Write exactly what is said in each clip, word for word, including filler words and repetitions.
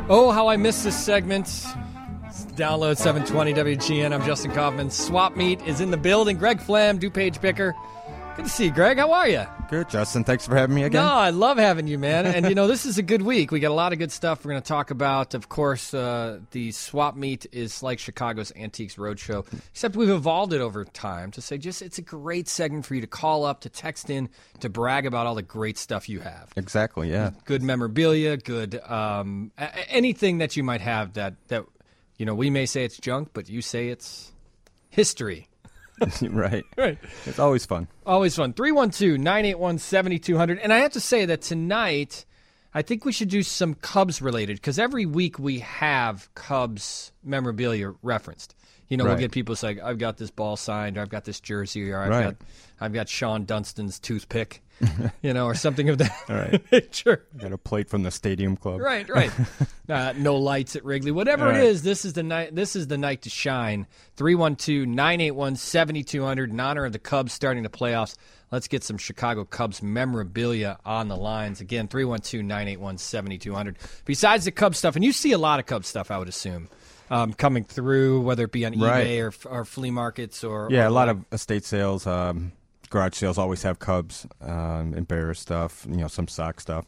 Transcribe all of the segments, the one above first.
Oh, how I miss this segment. Download seven twenty W G N. I'm Justin Kaufman. Swap Meet is in the building. Greg Flam, DuPage Picker. Good to see you, Greg. How are you? Good, Justin. Thanks for having me again. No, I love having you, man. And, you know, this is a good week. We got a lot of good stuff we're going to talk about. Of course, uh, the Swap Meet is like Chicago's Antiques Roadshow, except we've evolved it over time to say just it's a great segment for you to call up, to text in, to brag about all the great stuff you have. Exactly, yeah. Good memorabilia, good um, a- anything that you might have that, that, you know, we may say it's junk, but you say it's history. Right. Right. It's always fun. Always fun. three one two, nine eight one, seven two zero zero. And I have to say that tonight, I think we should do some Cubs related, because every week we have Cubs memorabilia referenced. You know, Right. we'll get people say, I've got this ball signed, or I've got this jersey, or I've Right. got I've got Sean Dunstan's toothpick, you know, or something of that Right. nature. Got a plate from the Stadium Club. Right, right. uh, no lights at Wrigley. Whatever Right. it is, this is the night. This is the night to shine. three one two, nine eight one, seven two zero zero in honor of the Cubs starting the playoffs. Let's get some Chicago Cubs memorabilia on the lines. Again, three one two, nine eight one, seven two zero zero. Besides the Cubs stuff, and you see a lot of Cubs stuff, I would assume, um, coming through, whether it be on Right. eBay or, or flea markets or Yeah, or a lot like- of estate sales, um, garage sales always have Cubs um, and Bears stuff, you know, some sock stuff.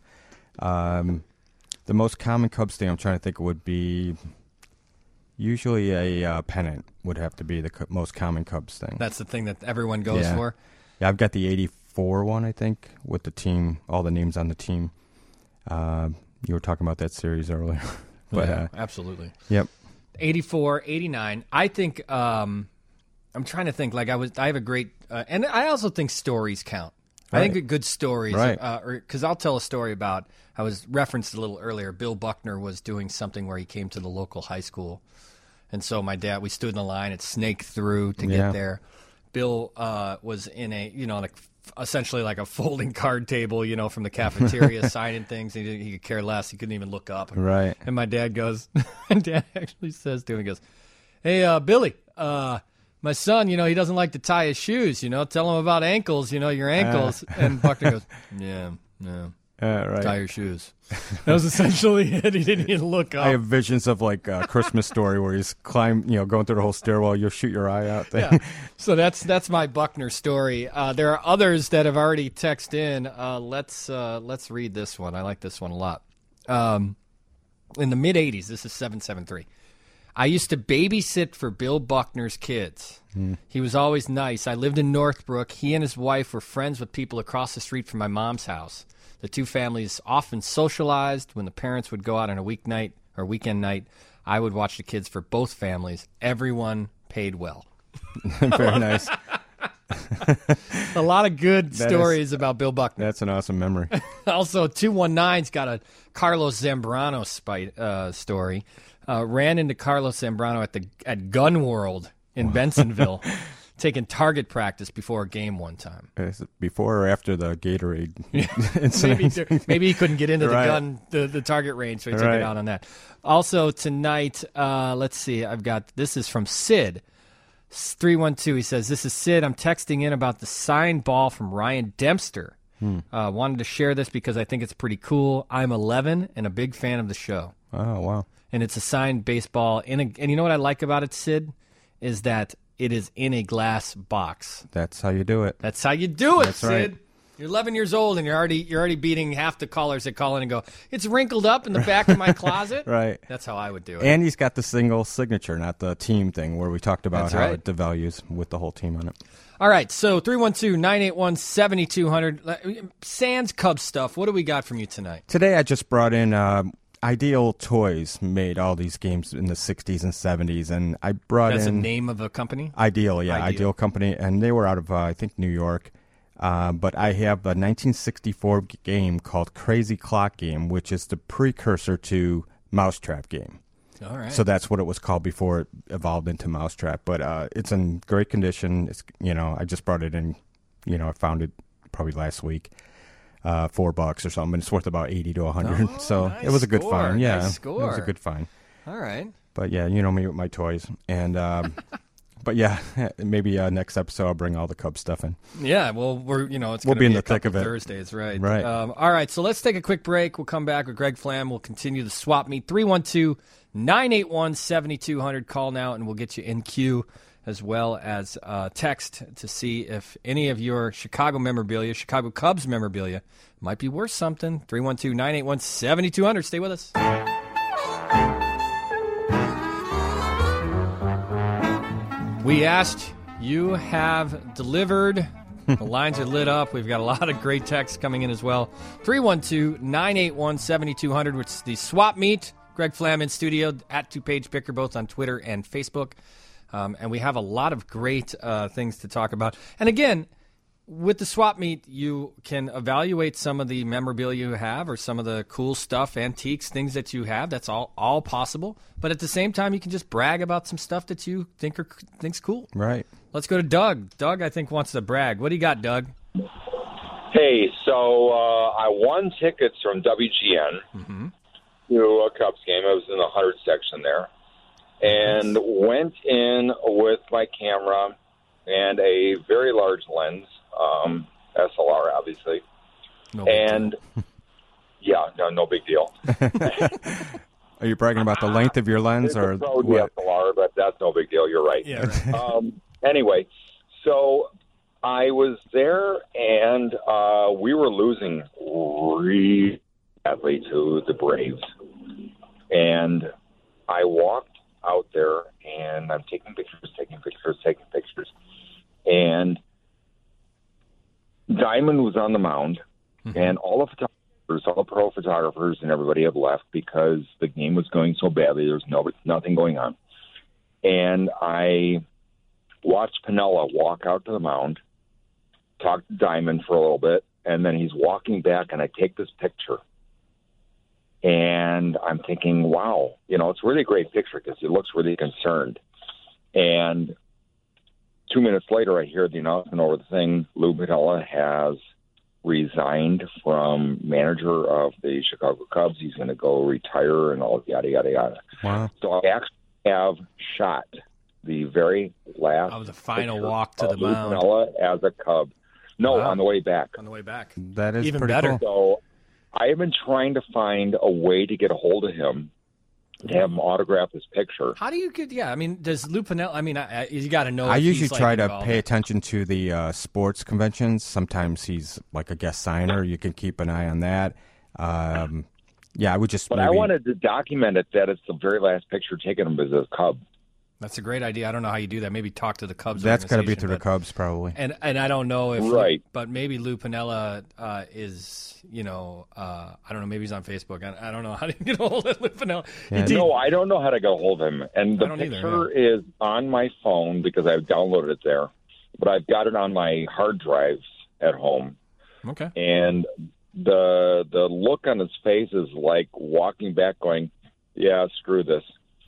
Um, the most common Cubs thing I'm trying to think would be usually a uh, pennant would have to be the co- most common Cubs thing. That's the thing that everyone goes Yeah. for. Yeah, I've got the eighty-four one, I think, with the team, all the names on the team. Uh, you were talking about that series earlier. but Yeah, uh, absolutely. Yep. eighty-four, eighty-nine. I think um, I'm trying to think. Like I was, I have a great, uh, and I also think stories count. I Right. think good stories, Right. because I'll tell a story about. I was referenced a little earlier. Bill Buckner was doing something where he came to the local high school, and so my dad, we stood in the line and snaked through to Yeah. get there. Bill uh, was in a, you know, like essentially like a folding card table, you know, from the cafeteria, signing things. He, didn't- he could care less. He couldn't even look up. Right. And my dad goes, my dad actually says to him, he goes, hey, uh, Billy, uh, my son, you know, he doesn't like to tie his shoes, you know, tell him about ankles, you know, your ankles. And Buckner goes, yeah, yeah, Uh, right. tie your shoes. That was essentially it. He didn't even look up. I have visions of like a Christmas Story where he's climb, you know, going through the whole stairwell. You'll shoot your eye out. Thing. Yeah. So that's that's my Buckner story. Uh, there are others that have already texted in. Uh, let's uh, let's read this one. I like this one a lot. Um, in the mid eighties, this is seven seven three. I used to babysit for Bill Buckner's kids. Hmm. He was always nice. I lived in Northbrook. He and his wife were friends with people across the street from my mom's house. The two families often socialized. When the parents would go out on a weeknight or weekend night, I would watch the kids for both families. Everyone paid well. Very nice. A lot of good That stories is- about Bill Buckner. That's an awesome memory. Also, two one nine's got a Carlos Zambrano spite, uh, story. Uh, ran into Carlos Zambrano at the at Gun World in Bensonville, taking target practice before a game one time. Is it before or after the Gatorade incident? Maybe, maybe he couldn't get into the Right. gun, the, the target range, so he took Right. it out on that. Also tonight, uh, let's see, I've got, this is from Sid. three one two, he says, this is Sid. I'm texting in about the signed ball from Ryan Dempster. Hmm. Uh, wanted to share this because I think it's pretty cool. I'm eleven and a big fan of the show. Oh, wow. And it's a signed baseball. In a, and you know what I like about it, Sid? Is that it is in a glass box. That's how you do it. That's how you do it, That's Sid. right. You're eleven years old and you're already you're already beating half the callers that call in and go, it's wrinkled up in the back of my closet. Right. That's how I would do it. And he's got the single signature, not the team thing where we talked about That's how right. it devalues with the whole team on it. All right, so three one two, nine eight one, seven two zero zero. Sans Cubs stuff. What do we got from you tonight? Today I just brought in uh, Ideal Toys made all these games in the sixties and seventies, and I brought That's in the name of a company? Ideal, yeah, Ideal. Ideal Company, and they were out of uh, I think New York. Uh, but I have a nineteen sixty-four g- game called Crazy Clock Game, which is the precursor to Mousetrap Game. All right. So that's what it was called before it evolved into Mousetrap. But uh, it's in great condition. It's you know I just brought it in. You know I found it probably last week. Uh, four bucks or something, and it's worth about eighty to a hundred. Oh, so nice it was a good score. find. Yeah, Nice it was score. a good find. All right. But yeah, you know me with my toys. And um, but yeah, maybe uh, next episode I'll bring all the Cubs stuff in. Yeah, well, we're you know it's we'll gonna be in be the a thick couple of it. Thursdays, right? Right. Um, all right, so let's take a quick break. We'll come back with Greg Flam. We'll continue the swap meet. three one two, nine eight one, seven two zero zero. Call now, and we'll get you in queue, as well as uh, text to see if any of your Chicago memorabilia, Chicago Cubs memorabilia, might be worth something. three one two, nine eight one, seven two zero zero. Stay with us. We asked, you have delivered. The lines are lit up. We've got a lot of great texts coming in as well. three one two, nine eight one, seven two zero zero, which is the swap meet. Greg Flam in studio, at Two Page Picker, both on Twitter and Facebook. Um, and we have a lot of great uh, things to talk about. And again, with the swap meet, you can evaluate some of the memorabilia you have or some of the cool stuff, antiques, things that you have. That's all, all possible. But at the same time, you can just brag about some stuff that you think are think's cool. Right. Let's go to Doug. Doug, I think, wants to brag. What do you got, Doug? Hey, so uh, I won tickets from W G N Mm-hmm. to a Cubs game. I was in the one hundred section there. And went in with my camera and a very large lens, um, S L R, obviously. No big and, deal. yeah, no, no big deal. Are you bragging about the length of your lens It's or a Pro what? D S L R, but that's no big deal. You're right. Yeah, right. um, anyway, so I was there, and uh, we were losing really badly to the Braves. And I walked out there, and I'm taking pictures, taking pictures, taking pictures. And Diamond was on the mound, Mm-hmm. and all the photographers, all the pro photographers and everybody had left because the game was going so badly. There was no, nothing going on. And I watched Pinella walk out to the mound, talk to Diamond for a little bit, and then he's walking back, and I take this picture. And I'm thinking, wow, you know, it's a really great picture because he looks really concerned. And two minutes later, I hear the announcement over the thing, Lou Piniella has resigned from manager of the Chicago Cubs. He's going to go retire and all yada, yada, yada. Wow. So I actually have shot the very last Of the final picture walk to of the Lou mound. Piniella as a Cub. No, Wow. on the way back. On the way back. That is Even pretty better. cool. So I have been trying to find a way to get a hold of him to have him autograph his picture. How do you get, yeah, I mean, does Lou Piniella, I mean, I, I, you got to know. I if usually he's, like, try to involved. pay attention to the uh, sports conventions. Sometimes he's like a guest signer. You can keep an eye on that. Um, yeah, I would just. But maybe, I wanted to document it that it's the very last picture taken of him as a Cub. That's a great idea. I don't know how you do that. Maybe talk to the Cubs. That's got to be organization, through the but- Cubs, probably. And and I don't know if Right. but maybe Lou Piniella uh, is you know uh, I don't know, maybe he's on Facebook. I, I don't know how to get a hold of Lou Piniella. Yeah. He- No, I don't know how to get a hold of him. And the I don't either, picture is on my phone because I've downloaded it there. But I've got it on my hard drives at home. Okay. And the the look on his face is like walking back going, yeah, screw this.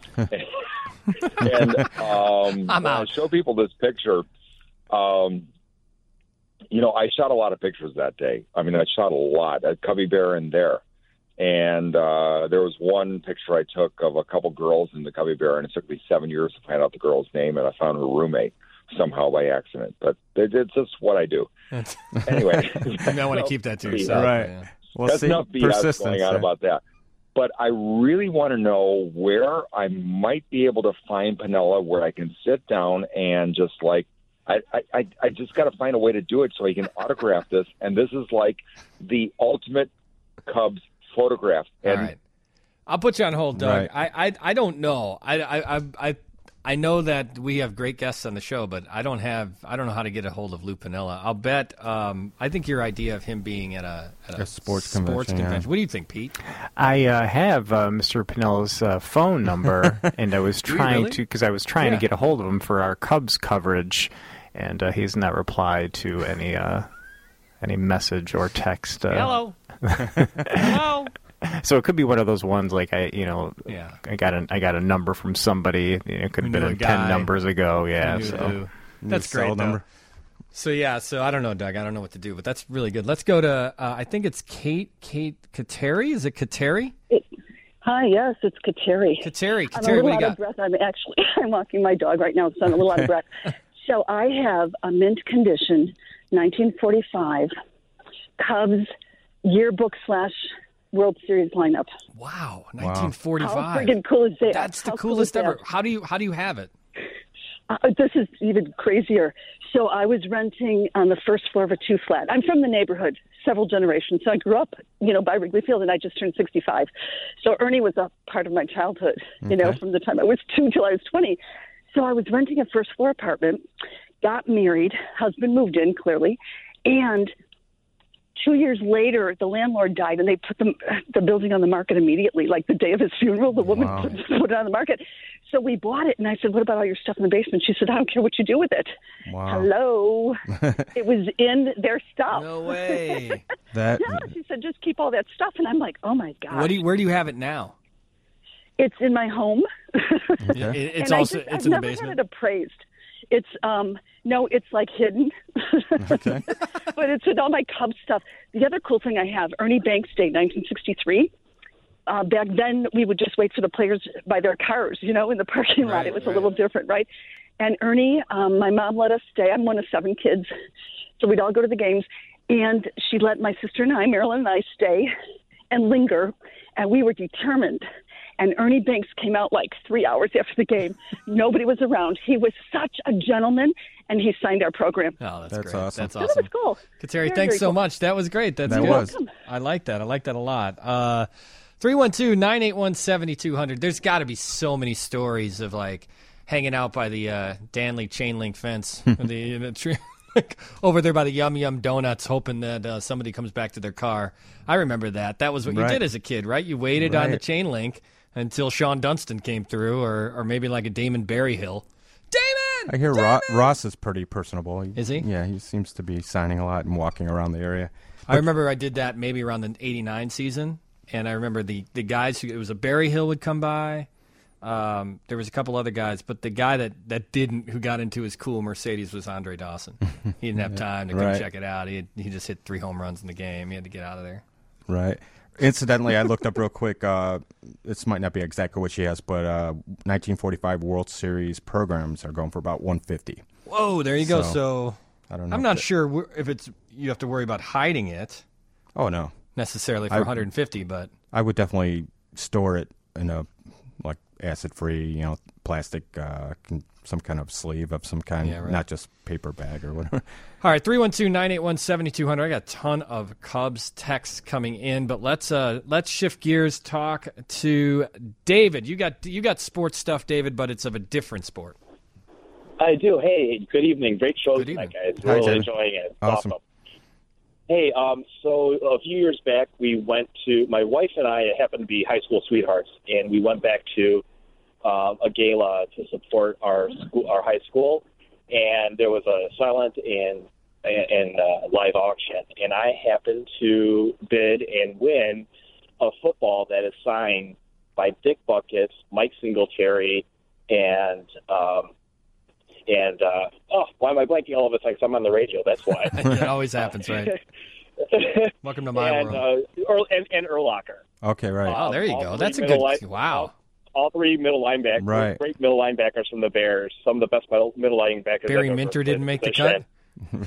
and um, I'm when I out. show people this picture, um, you know, I shot a lot of pictures that day. I mean, I shot a lot at Cubby Bear and there. And uh, there was one picture I took of a couple girls in the Cubby Bear, and it took me seven years to find out the girl's name, and I found her roommate somehow by accident. But it, it's just what I do. Anyway. You might want to keep that to Yeah. yourself. Right. Yeah. Well, That's see, enough B S persistence going on there. about that. But I really want to know where I might be able to find Piniella where I can sit down and just like, I, I, I just got to find a way to do it so he can autograph this. And this is like the ultimate Cubs photograph. And All right. I'll put you on hold, Doug. Right. I, I I don't know. I, I I I I know that we have great guests on the show, but I don't have I don't know how to get a hold of Lou Piniella. I'll bet. Um, I think your idea of him being at a, at a, A sports convention, yeah. What do you think, Pete? I uh, have uh, Mister Pinella's uh, phone number, and I was Do you trying really? to because I was trying Yeah. to get a hold of him for our Cubs coverage, and uh, he's not replied to any uh, any message or text. Uh, Hello. Hello. So it could be one of those ones like I, you know, Yeah. I got a I got a number from somebody. You know, it could We have been knew a in guy. ten numbers ago. Yeah. I knew So. Lou. That's cell great. number. Though. So yeah, so I don't know, Doug. I don't know what to do, but that's really good. Let's go to. Uh, I think it's Kate. Kate Kateri. Is it Kateri? Hi, yes, it's Kateri. Kateri, I'm a Kateri, little what do you out got? of breath. I'm actually I'm walking my dog right now, so I'm a little out of breath. So I have a mint condition nineteen forty-five Cubs yearbook slash World Series lineup. Wow, nineteen forty-five. How friggin' cool is that? That's the How cool coolest is that? ever. How do you how do you have it? Uh, this is even crazier. So I was renting on the first floor of a two flat. I'm from the neighborhood, several generations. So I grew up, you know, by Wrigley Field, and I just turned sixty-five. So Ernie was a part of my childhood, you know, Okay. from the time I was two till I was twenty. So I was renting a first floor apartment, got married, husband moved in, clearly, and two years later, the landlord died, and they put the, the building on the market immediately. Like the day of his funeral, the woman Wow. put, put it on the market. So we bought it, and I said, what about all your stuff in the basement? She said, I don't care what you do with it. Wow. Hello. It was in their stuff. No way. That Yeah, she said, just keep all that stuff. And I'm like, oh, my God. What do you, where do you have it now? It's in my home. It- it's And I also just- it's I've in the never basement. had it appraised. It's um no, it's like hidden. Okay. But it's with all my Cubs stuff. The other cool thing I have, Ernie Banks Day, nineteen sixty-three. Uh, back then, we would just wait for the players by their cars, you know, in the parking lot. Right, It was right. a little different, right? And Ernie, um, my mom let us stay. I'm one of seven kids, so we'd all go to the games. And she let my sister and I, Marilyn and I, stay and linger. And we were determined. And Ernie Banks came out like three hours after the game. Nobody was around. He was such a gentleman, and he signed our program. Oh, that's, That's great. awesome. That's That awesome. was cool. Kateri, Very, thanks very so cool. much. That was great. That's That good. was. I like that. I like that a lot. Uh, three one two, nine eight one, seven two zero zero. There's got to be so many stories of like hanging out by the uh, Danley chain link fence, the, the tree, like, over there by the Yum Yum Donuts, hoping that uh, somebody comes back to their car. I remember that. That was what you Right. did as a kid, right? You waited on the Right. chain link until Sean Dunston came through, or or maybe like a Damon Berryhill. Damon! I hear Ro- Ross is pretty personable. Is he? Yeah, he seems to be signing a lot and walking around the area. I remember I did that maybe around the eighty-nine season, and I remember the, the guys who, it was a Berryhill would come by. Um, there was a couple other guys, but the guy that, that didn't, who got into his cool Mercedes was Andre Dawson. He didn't have time to come Right. check it out. He had, he just hit three home runs in the game. He had to get out of there. Right. Incidentally, I looked up real quick. Uh, this might not be exactly what she has, but uh, nineteen forty-five World Series programs are going for about one fifty. Whoa, there you go. So, So I don't know. I'm if not that- sure wh- if it's you have to worry about hiding it Oh no, necessarily for I- one hundred fifty, but I would definitely store it in a like acid-free, you know, plastic, uh, con- some kind of sleeve of some kind, Yeah, right. not just paper bag or whatever. all right, three one two, nine eight one, seven two zero zero. I got a ton of Cubs texts coming in, but let's uh, let's shift gears. Talk to David. You got you got sports stuff, David, but it's of a different sport. I do. Hey, good evening. Great show Good tonight, evening. guys. Hi, Really David. enjoying it. It's Awesome. Hey, um, so a few years back, we went to, my wife and I happened to be high school sweethearts, and we went back to uh, a gala to support our school, our high school, and there was a silent and and uh, live auction, and I happened to bid and win a football that is signed by Dick Buckets, Mike Singletary, and um, and uh, oh, why am I blanking all of a sudden? 'Cause I'm on the radio. That's why. It always happens, right? Welcome to my and, world. uh, Earl, and, and Urlacher. Okay, right. Oh, there you all go. three That's a middle good. line- Wow. All three middle linebackers, Right. great middle linebackers from the Bears. Some of the best middle, middle linebackers. Barry I've ever Minter didn't make the position. cut.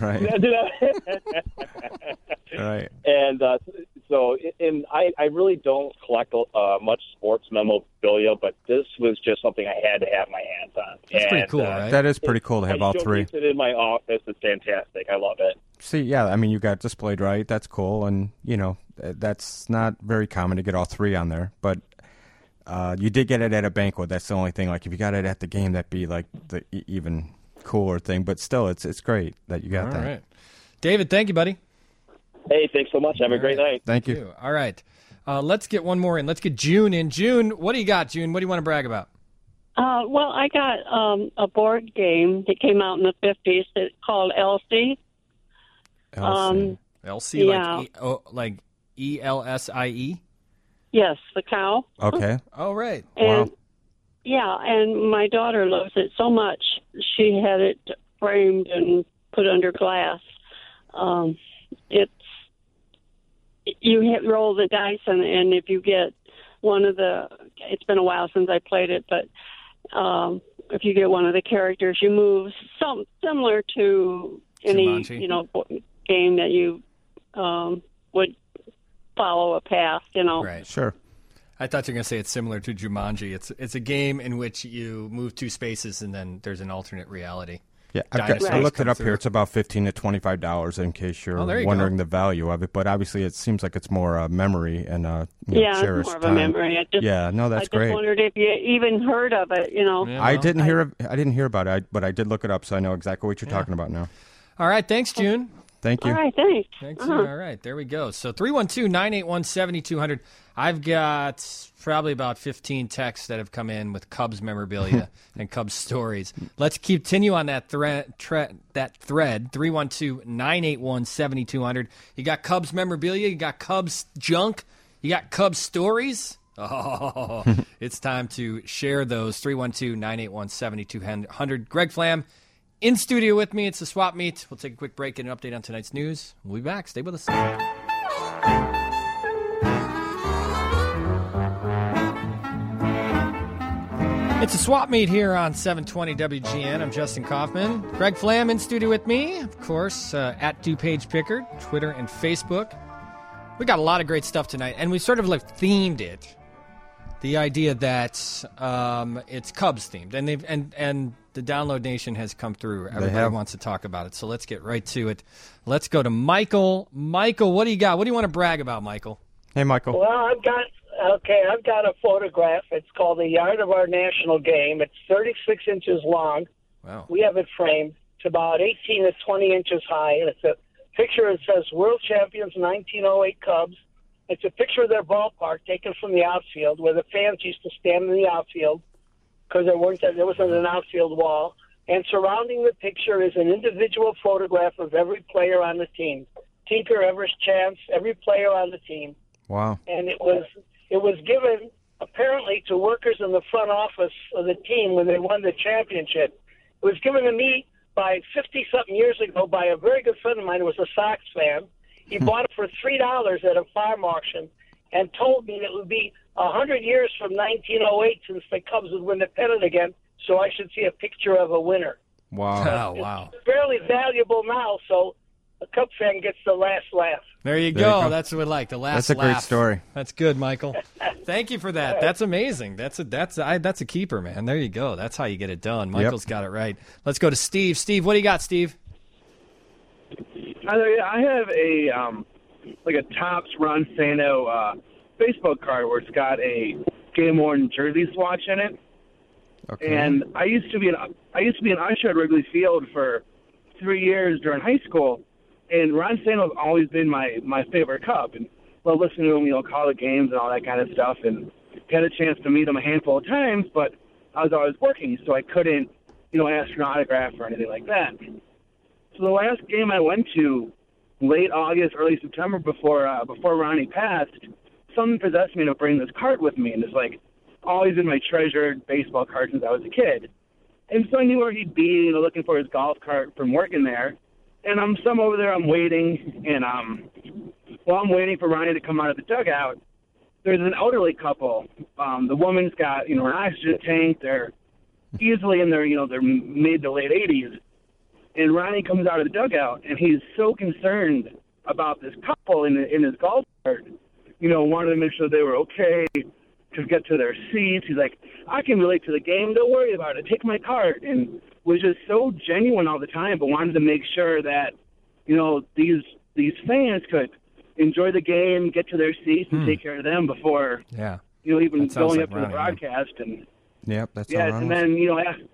right. Right. And uh, so, and I, I really don't collect uh, much sports memorabilia, but this was just something I had to have my hands on. That's and, pretty cool, uh, right? That is pretty cool to have I all still three. use it in my office. It's fantastic. I love it. See, yeah, I mean, you got displayed right. That's cool, and you know, uh, that's not very common to get all three on there. But uh, you did get it at a banquet. That's the only thing. Like, if you got it at the game, that'd be like the e- even cooler thing. But still, it's it's great that you got All that. right. David, thank you, buddy. Hey, thanks so much. Have a great right. night. Thank you. All right. Uh, let's get one more in. Let's get June in. June, what do you got, June? What do you want to brag about? Uh, well, I got um, a board game that came out in the fifties that's called Elsie. Um, L C, Yeah. like, e, oh, like E L S I E? yes, the cow. Okay. Oh, right. And Wow. yeah, and my daughter loves it so much. She had it framed and put under glass. Um, it's you hit roll the dice, and, and if you get one of the, it's been a while since I played it, but um, if you get one of the characters, you move some similar to any, Jumanji. you know, game that you um, would follow a path, you know. Right. Sure. I thought you were going to say it's similar to Jumanji. It's it's a game in which you move two spaces and then there's an alternate reality. Yeah, I've got, Dinosaurs I looked come it up through. here. It's about fifteen to twenty-five dollars in case you're Oh, there you wondering go. the value of it. But obviously, it seems like it's more uh, memory and uh, you know, Yeah, it's cherished more of a time. memory. I just, yeah, no, I that's just great. wondered if you even heard of it, you know. Yeah, I well, didn't hear. of- I didn't hear about it, I, but I did look it up, so I know exactly what you're talking about now. All right. Thanks, June. Thank you. All right, thanks. Thanks. Uh-huh. All right, there we go. So three one two, nine eight one, seven two zero zero. I've got probably about fifteen texts that have come in with Cubs memorabilia and Cubs stories. Let's continue on that thread. Tre- that thread. three one two, nine eight one, seven two zero zero. You got Cubs memorabilia. You got Cubs junk. You got Cubs stories. Oh, it's time to share those. three one two, nine eight one, seven two zero zero. Greg Flam in studio with me. It's the Swap Meet. We'll take a quick break, get an update on tonight's news. We'll be back. Stay with us. It's a Swap Meet here on seven twenty W G N. I'm Justin Kaufman. Greg Flam in studio with me, of course, uh, at DuPage Pickard, Twitter and Facebook. We got a lot of great stuff tonight, and we sort of like themed it. The idea that um, it's Cubs themed, and they've and and the Download Nation has come through. Everybody have. wants to talk about it, so let's get right to it. Let's go to Michael. Michael, what do you got? What do you want to brag about, Michael? Hey, Michael. Well, I've got okay. I've got a photograph. It's called "The Yard of Our National Game." It's thirty-six inches long. Wow. We have it framed. It's about eighteen to twenty inches high, and it's a picture. It says "World Champions nineteen oh eight Cubs." It's a picture of their ballpark taken from the outfield, where the fans used to stand in the outfield because there weren't there wasn't an outfield wall. And surrounding the picture is an individual photograph of every player on the team. Tinker, Everest, Chance, every player on the team. Wow. And it was it was given apparently to workers in the front office of the team when they won the championship. It was given to me by fifty something years ago by a very good friend of mine who was a Sox fan. He bought it for three dollars at a farm auction and told me that it would be a hundred years from nineteen oh eight since the Cubs would win the pennant again. So I should see a picture of a winner. Wow. Oh, wow. It's fairly valuable now, so a Cub fan gets the last laugh. There you There go. you go. That's what we like. The last That's a great laugh. story. That's good, Michael. Thank you for that. That's amazing. That's a that's I, that's a keeper, man. There you go. That's how you get it done. Michael's got it right. Let's go to Steve. Steve, what do you got, Steve? Hi there. I have a um, like a Topps Ron Santo uh, baseball card where it's got a game worn jersey swatch in it. Okay. And I used to be an I used to be an usher at Wrigley Field for three years during high school, and Ron Santo's always been my my favorite Cub, and love listening to him, you know, call the games and all that kind of stuff. And had a chance to meet him a handful of times, but I was always working, so I couldn't, you know, ask for an autograph or anything like that. So the last game I went to, late August, early September, before uh, before Ronnie passed, something possessed me to bring this card with me, and it's like always been my treasured baseball card since I was a kid. And so I knew where he'd be, you know, looking for his golf cart from working there. And I'm some over there, I'm waiting, and um, while I'm waiting for Ronnie to come out of the dugout, there's an elderly couple. Um, the woman's got, you know, an oxygen tank. They're easily in their, you know, their mid to late eighties. And Ronnie comes out of the dugout, and he's so concerned about this couple in, in his golf cart, you know, wanted to make sure they were okay, to get to their seats. He's like, I can relate to the game. Don't worry about it. Take my card. And was just so genuine all the time, but wanted to make sure that, you know, these these fans could enjoy the game, get to their seats, and Hmm. take care of them before, Yeah. you know, even That sounds going like up to the Ronnie, man. broadcast. And Yep, that's yeah, how and Ron then, you know, after,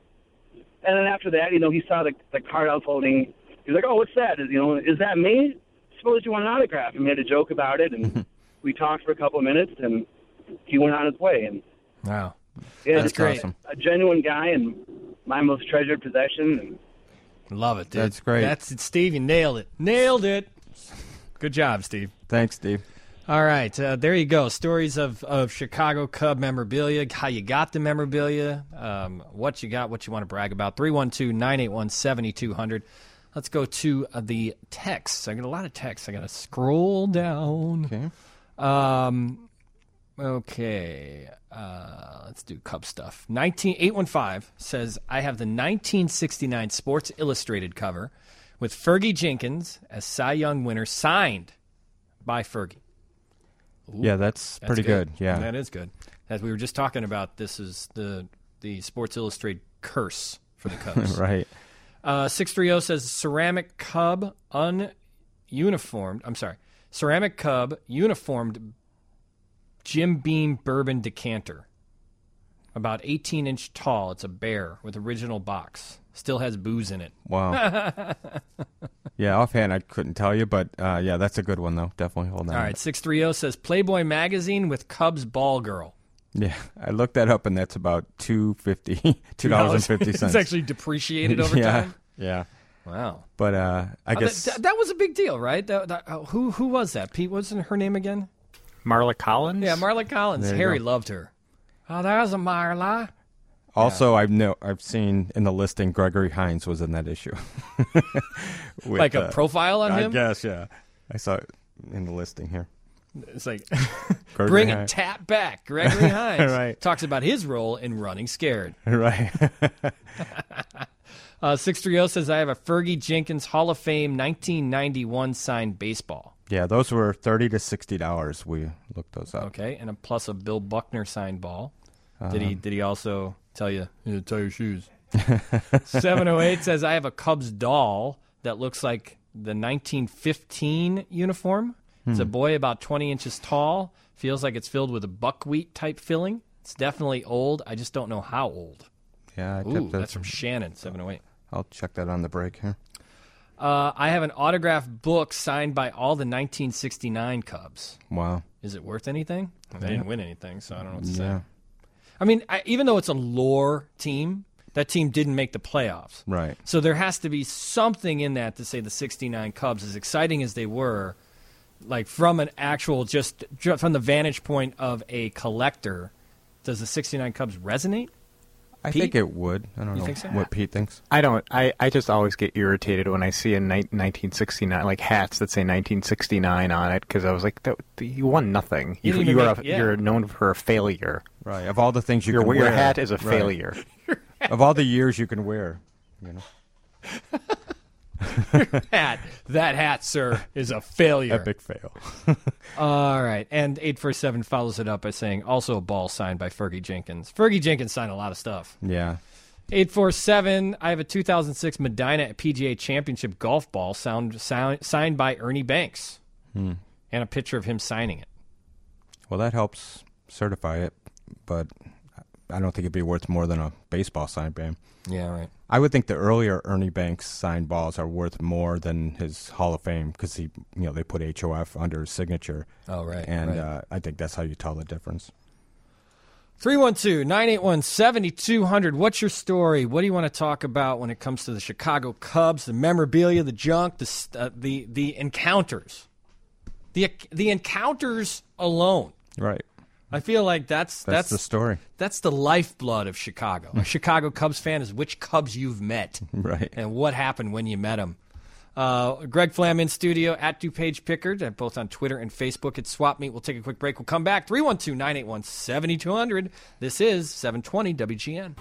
and then after that, you know, he saw the, the card I was holding. He's like, oh, what's that? Is, you know, is that me? Suppose you want an autograph. And we had a joke about it, and we talked for a couple of minutes, and he went on his way. And Wow. yeah, That's just great. awesome. a genuine guy and my most treasured possession. And Love it, dude. That's great. That's it, Steve. You nailed it. Nailed it. Good job, Steve. Thanks, Steve. All right, uh, there you go. Stories of, of Chicago Cub memorabilia, how you got the memorabilia, um, what you got, what you want to brag about. three one two, nine eight one, seven two zero zero. Let's go to uh, the texts. I got a lot of texts. I got to scroll down. Okay. Um, Okay, uh, let's do Cub stuff. nineteen eight one five says, I have the nineteen sixty-nine Sports Illustrated cover with Fergie Jenkins as Cy Young winner signed by Fergie. Ooh, yeah, that's, that's pretty good. good. Yeah, that is good. As we were just talking about, this is the the Sports Illustrated curse for the Cubs. Right. Uh, six three zero says ceramic Cub ununiformed. I'm sorry, ceramic Cub uniformed Jim Beam bourbon decanter, about eighteen inch tall. It's a bear with original box. Still has booze in it. Wow. Yeah, offhand I couldn't tell you, but uh, yeah, that's a good one though. Definitely hold on. All right, six three zero says Playboy magazine with Cubs ball girl. Yeah, I looked that up, and that's about two fifty, two dollars and fifty cents. It's actually depreciated over yeah, time. Yeah. Wow. But uh, I Uh, guess that, that was a big deal, right? That, that, uh, who who was that? Pete, wasn't her name again? Marla Collins? Yeah, Marla Collins. There you Harry go. loved her. Oh, there's a Marla. also I've know I've seen in the listing Gregory Hines was in that issue. With, Like a uh, profile on I him? guess, yeah. I saw it in the listing here. It's like, Gregory bring it Hines. tap back. Gregory Hines Right. talks about his role in Running Scared. Right. Uh, six three zero says, I have a Fergie Jenkins Hall of Fame nineteen ninety-one signed baseball. Yeah, those were thirty to sixty dollars. We looked those up. Okay, and a plus a Bill Buckner signed ball. Did he Did he also tell you, yeah, tie your shoes? seven oh eight says, I have a Cubs doll that looks like the nineteen fifteen uniform. It's a boy about twenty inches tall. Feels like it's filled with a buckwheat type filling. It's definitely old. I just don't know how old. Yeah, I Ooh, tipped that. that's from Shannon, seven oh eight. I'll check that on the break here. Uh, I have an autographed book signed by all the nineteen sixty-nine Cubs. Wow. Is it worth anything? They didn't win anything, so I don't know what to Yeah. say. I mean, I, even though it's a lore team, that team didn't make the playoffs. Right. So there has to be something in that to say the sixty-nine Cubs, as exciting as they were, like from an actual, just ju- from the vantage point of a collector, does the sixty-nine Cubs resonate? I Pete? think it would. I don't You know think so? what Pete thinks. I don't. I, I just always get irritated when I see a ni- nineteen sixty-nine, like hats that say nineteen sixty-nine on it, because I was like, that, you won nothing. You You, didn't you even are make- a, yeah. you're known for a failure. Right. Of all the things you Your can your wear. hat is a right. failure. Of all the years you can wear, you know. Hat. That hat, sir, is a failure. Epic fail. All right. And eight four seven follows it up by saying, also a ball signed by Fergie Jenkins. Fergie Jenkins signed a lot of stuff. Yeah. eight four seven, I have a two thousand six Medina P G A Championship golf ball sound, sound, signed by Ernie Banks. Hmm. And a picture of him signing it. Well, that helps certify it, but I don't think it'd be worth more than a baseball signed by him. Yeah, right. I would think the earlier Ernie Banks signed balls are worth more than his Hall of Fame because he, you know, they put H O F under his signature. Oh, right. And right. Uh, I think that's how you tell the difference. three one two, nine eight one, seven two zero zero. What's your story? What do you want to talk about when it comes to the Chicago Cubs, the memorabilia, the junk, the st- uh, the the encounters? The the encounters alone. Right. I feel like that's That's, that's the story. That's the lifeblood of Chicago. A Chicago Cubs fan is which Cubs you've met Right. and what happened when you met them. Uh, Greg Flam in studio at DuPage Pickard, uh, both on Twitter and Facebook. It's Swap Meet. We'll take a quick break. We'll come back. three one two, nine eight one, seven two zero zero. This is seven twenty W G N.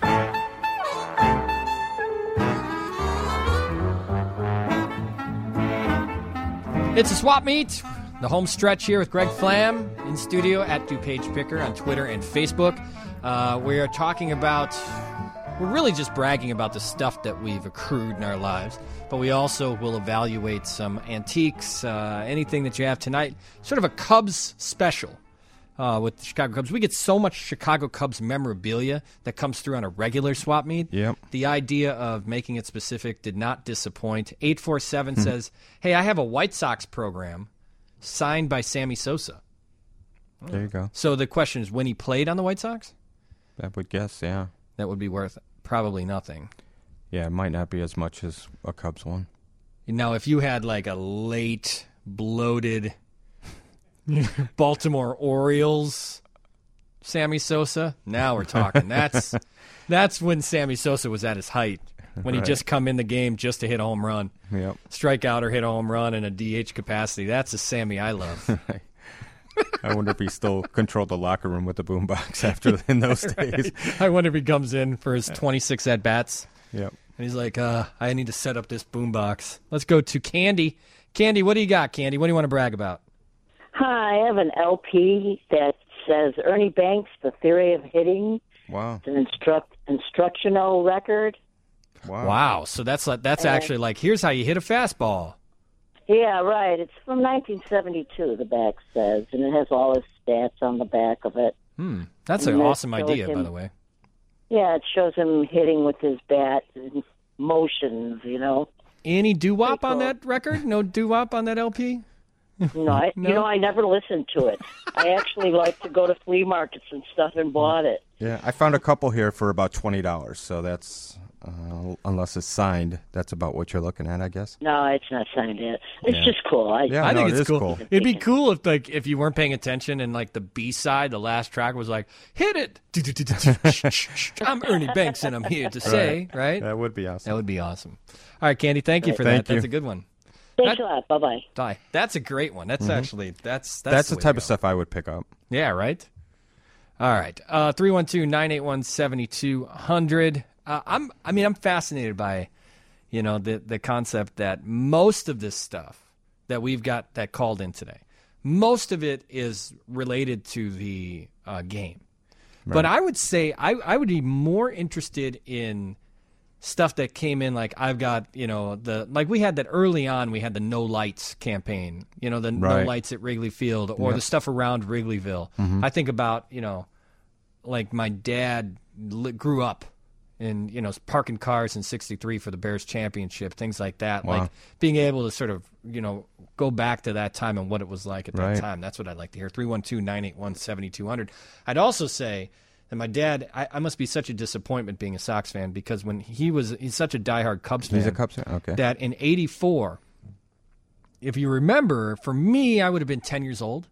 It's a Swap Meet. The home stretch here with Greg Flam in studio at DuPage Picker on Twitter and Facebook. Uh, we are talking about, we're really just bragging about the stuff that we've accrued in our lives, but we also will evaluate some antiques, uh, anything that you have tonight. Sort of a Cubs special uh, with the Chicago Cubs. We get so much Chicago Cubs memorabilia that comes through on a regular Swap Meet. Yep. The idea of making it specific did not disappoint. eight four seven says, hey, I have a White Sox program signed by Sammy Sosa. There you go. So the question is, when he played on the White Sox, I would guess, yeah. that would be worth probably nothing. Yeah, it might not be as much as a Cubs one. Now, if you had like a late, bloated Baltimore Orioles Sammy Sosa, now we're talking. That's that's when Sammy Sosa was at his height, when Right. he just come in the game just to hit a home run. Yep. Strike out or hit a home run in a D H capacity. That's a Sammy I love. I wonder if he still controlled the locker room with the boombox after in those Right. days. I wonder if he comes in for his twenty-six at bats. Yep. And he's like, uh, I need to set up this boombox. Let's go to Candy. Candy, what do you got, Candy? What do you want to brag about? Hi, I have an L P that says Ernie Banks, The Theory of Hitting. Wow. It's an instruct, instructional record. Wow. Wow. So that's like, that's Uh, actually like, here's how you hit a fastball. Yeah, right. It's from nineteen seventy-two, the back says, and it has all his stats on the back of it. Hmm. That's And an that awesome shows idea, by him- the way. Yeah, it shows him hitting with his bat and motions, you know. Any doo-wop Pretty on cool. that record? No doo-wop on that L P? No, I, No? you know, I never listened to it. I actually like to go to flea markets and stuff and bought it. Yeah, I found a couple here for about twenty dollars. So that's uh, unless it's signed, that's about what you're looking at, I guess. No, it's not signed yet. It's Yeah. just cool. I, Yeah, I no, think it it's is cool. cool. It'd be cool if like if you weren't paying attention and like the B side, the last track was like, hit it. I'm Ernie Banks and I'm here to say, right? That would be awesome. That would be awesome. All right, Candy, thank you for Thank that. you. That's a good one. Thanks That- a lot. Bye-bye. Die. That's a great one. That's actually that's that's, That's the way type to of go. stuff I would pick up. Yeah, right. All right. Uh three one two, nine eight one, seven two zero zero. Uh I'm I mean I'm fascinated by you know the the concept that most of this stuff that we've got that called in today, most of it is related to the uh, game. But I would say I, I would be more interested in stuff that came in like I've got, you know, the like we had that early on, we had the no lights campaign, you know, the no Right. lights at Wrigley Field or Yep. the stuff around Wrigleyville. I think about, you know, like my dad li- grew up in, you know, parking cars in sixty-three for the Bears championship, things like that. Wow. Like being able to sort of, you know, go back to that time and what it was like at that Right. time. That's what I'd like to hear. three one two, nine eight one, seven two zero zero. I'd also say that my dad, I, I must be such a disappointment being a Sox fan because when he was, he's such a diehard Cubs fan. He's a Cubs fan? Okay. That in eighty-four, if you remember, for me, I would have been ten years old.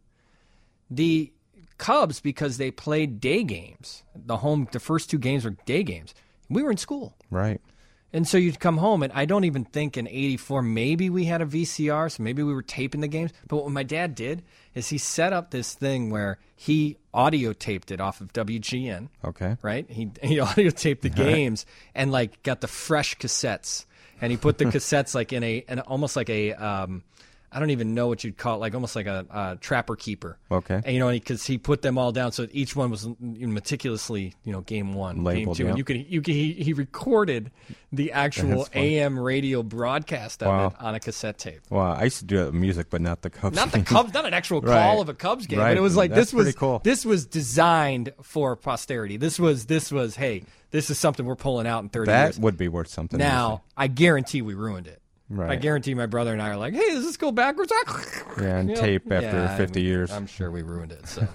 The Cubs, because they played day games, the home, the first two games were day games. We were in school. Right. And so you'd come home, and I don't even think in eighty-four, maybe we had a V C R, so maybe we were taping the games. But what my dad did is he set up this thing where he audio taped it off of W G N, Okay. right? He he audio taped the games and like got the fresh cassettes, and he put the cassettes like in a, an almost like a, um, I don't even know what you'd call it, like almost like a, a trapper keeper. Okay. And, you know, because he put them all down, so each one was meticulously, you know, game one, Labeled, game two, yeah. and you could, you could, he, he recorded the actual That's funny. A M radio broadcast of Wow. it on a cassette tape. Well, I used to do that with music, but not the Cubs. Not the Cubs, not an actual call Right. of a Cubs game, Right. but it was like That's this was pretty cool. this was designed for posterity. This was this was hey, this is something we're pulling out in thirty That years. would be worth something. Now, I guarantee we ruined it. Right. I guarantee my brother and I are like, hey, does this go backwards? Yeah, and You know? tape after Yeah, fifty I'm- years. I'm sure we ruined it. So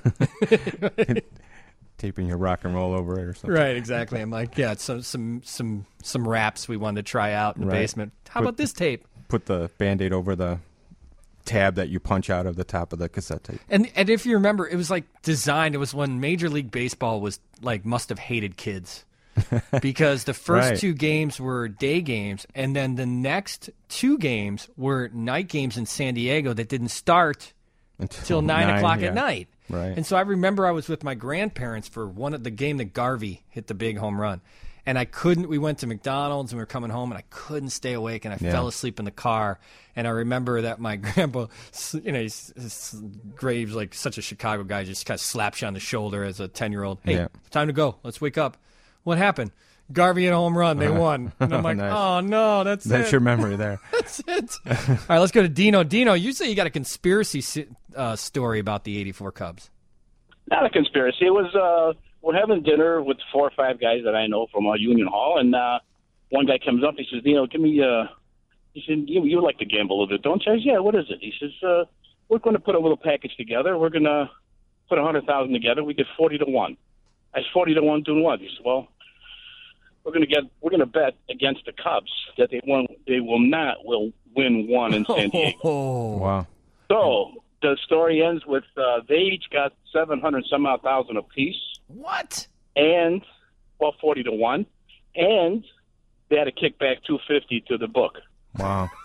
Taping your rock and roll over it or something. right, exactly. I'm like, yeah, some some some some raps we wanted to try out in the Right. basement. How Put- about this tape? Put the Band-Aid over the tab that you punch out of the top of the cassette tape. And and if you remember, it was like designed. It was when Major League Baseball was like must have hated kids because the first Right. two games were day games, and then the next two games were night games in San Diego that didn't start till nine, o'clock yeah. at night. Right. And so I remember I was with my grandparents for one of the game that Garvey hit the big home run. And I couldn't, we went to McDonald's and we were coming home and I couldn't stay awake and I Yeah. fell asleep in the car. And I remember that my grandpa, you know, he's, he's great. He was like such a Chicago guy, just kind of slaps you on the shoulder as a ten year old. Hey, Yeah. time to go. Let's wake up. What happened? Garvey hit a home run. They won. And I'm like, Nice. oh no, that's That's it. your memory there. That's it. All right, let's go to Dino. Dino, you say you got a conspiracy si- uh, story about the eighty-four Cubs. Not a conspiracy. It was uh, we're having dinner with four or five guys that I know from uh, Union Hall, and uh, one guy comes up. He says, "You know, give me." Uh, he said, "You you like to gamble a little bit, don't you?" I said, "Yeah. What is it?" He says, uh, "We're going to put a little package together. We're going to put a hundred thousand together. We get forty to one." I said, forty to one doing what? He said, "Well, we're going to get we're going to bet against the Cubs that they won. They will not will win one in San Diego." Oh, Wow. So the story ends with uh, they each got seven hundred some odd thousand apiece, what? and well, forty to one, and they had to kick back two fifty to the book. Wow.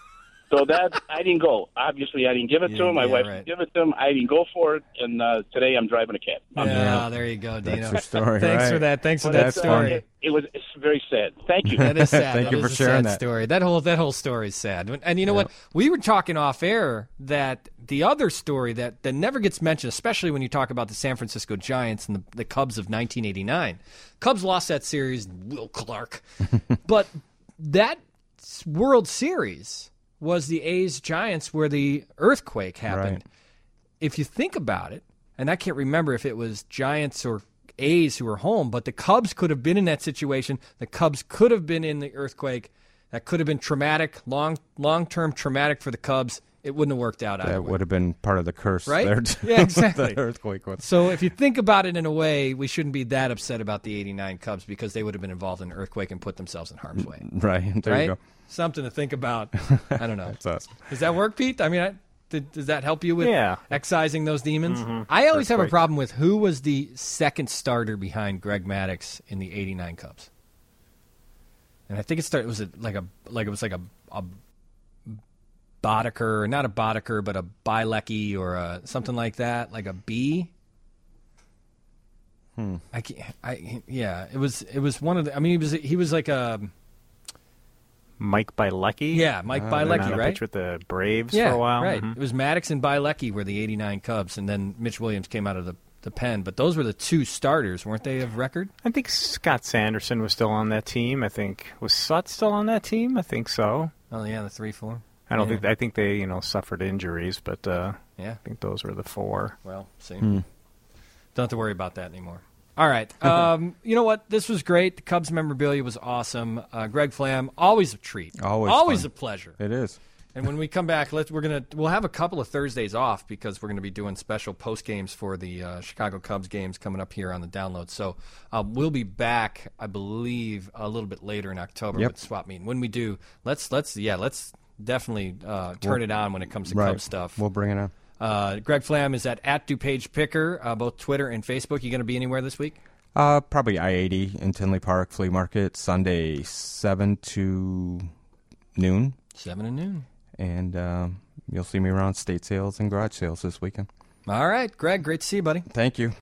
So that I didn't go. Obviously, I didn't give it to him. My yeah, wife right. didn't give it to him. I didn't go for it, and uh, today I'm driving a cab. Yeah, there you go, Dino. That's your story, Thanks right? for that. Thanks for But that it's, uh, story. It, it was it's very sad. Thank you. That is sad. Thank That you is for a sharing sad that. story. That whole that whole story is sad. And you know what? We were talking off air that the other story that, that never gets mentioned, especially when you talk about the San Francisco Giants and the, the Cubs of nineteen eighty-nine. Cubs lost that series, Will Clark. But that World Series was the A's Giants where the earthquake happened. Right. If you think about it, and I can't remember if it was Giants or A's who were home, but the Cubs could have been in that situation. The Cubs could have been in the earthquake. That could have been traumatic, long, long-term traumatic for the Cubs. It wouldn't have worked out either That way. would have been part of the curse, Right? there. Yeah, exactly. The earthquake was. So if you think about it in a way, we shouldn't be that upset about the eighty-nine Cubs because they would have been involved in an earthquake and put themselves in harm's way. Right. There right? you go. Something to think about. I don't know. That's us. Does that work, Pete? I mean, I, did, does that help you with Yeah. excising those demons? Mhm. I always have a Earthquake. problem with who was the second starter behind Greg Maddux in the eighty-nine Cubs. And I think it started was it like a like it was like a, a Boddicker, not a Boddicker, but a Bilecki or a, something like that, like a B. Hmm. I can't, I yeah, it was it was one of the. I mean, he was he was like a Mike Bilecki. yeah, Mike Oh, Been Bilecki, on a right? pitch with the Braves Yeah, for a while. right. Mhm. It was Maddox and Bilecki were the eighty-nine Cubs, and then Mitch Williams came out of the, the pen. But those were the two starters, weren't they, of record? I think Scott Sanderson was still on that team. I think was Sut still on that team. I think so. Oh, yeah, the three, four. I don't Yeah. think I think they you know suffered injuries, but uh, Yeah. I think those were the four. Well, see. Hmm. Don't have to worry about that anymore. All right. Um, you know what? This was great. The Cubs memorabilia was awesome. Uh, Greg Flam, always a treat. Always Always fun. a pleasure. It is. And when we come back, let's we're gonna we'll have a couple of Thursdays off because we're gonna be doing special post games for the uh, Chicago Cubs games coming up here on the download. So um, we'll be back, I believe, a little bit later in October Yep. with Swap Meet. When we do, let's let's yeah, let's definitely uh, turn We'll- it on when it comes to right. Cubs stuff. We'll bring it on. Uh, Greg Flam is at at DuPage Picker, uh, both Twitter and Facebook. You going to be anywhere this week? Uh, probably I eighty in Tinley Park Flea Market Sunday seven to noon, Seven and noon. and um, you'll see me around state sales and garage sales this weekend. All right, Greg. Great to see you, buddy. Thank you.